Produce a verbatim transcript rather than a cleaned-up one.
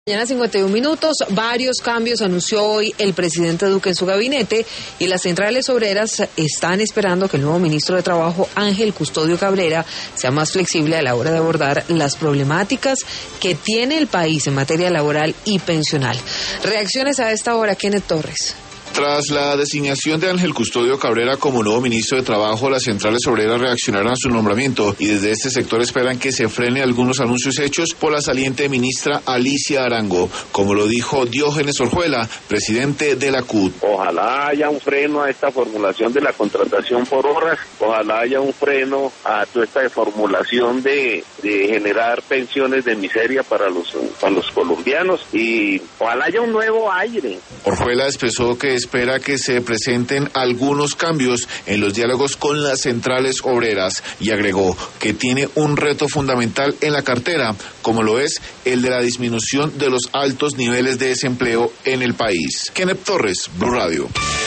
Mañana cincuenta y un minutos, varios cambios anunció hoy el presidente Duque en su gabinete y las centrales obreras están esperando que el nuevo ministro de Trabajo, Ángel Custodio Cabrera, sea más flexible a la hora de abordar las problemáticas que tiene el país en materia laboral y pensional. Reacciones a esta hora, Kenneth Torres. Tras la designación de Ángel Custodio Cabrera como nuevo ministro de Trabajo, las centrales obreras reaccionaron a su nombramiento y desde este sector esperan que se frene algunos anuncios hechos por la saliente ministra Alicia Arango, como lo dijo Diógenes Orjuela, presidente de la C U T. Ojalá haya un freno a esta formulación de la contratación por horas, ojalá haya un freno a toda esta formulación de, de generar pensiones de miseria para los, para los colombianos y ojalá haya un nuevo aire. Orjuela expresó que espera que se presenten algunos cambios en los diálogos con las centrales obreras y agregó que tiene un reto fundamental en la cartera, como lo es el de la disminución de los altos niveles de desempleo en el país. Kenneth Torres, Blue Radio.